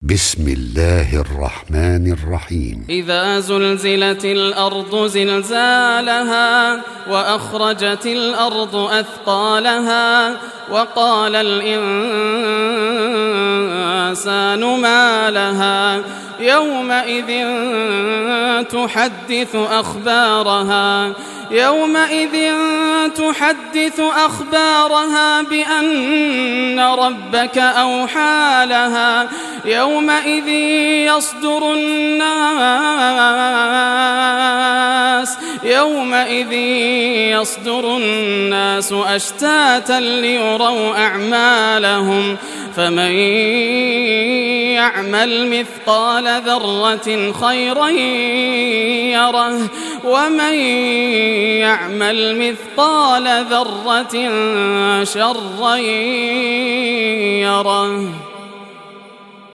بسم الله الرحمن الرحيم. إذا زلزلت الأرض زلزالها وأخرجت الأرض أثقالها وقال الإنسان ما لها يومئذ تحدث أخبارها بأن ربك أوحى لها يومئذ يصدر الناس أشتاتا ليروا أعمالهم فمن يعمل مثقال ذرة خيرا يره ومن يعمل مثقال ذرة شرا يره.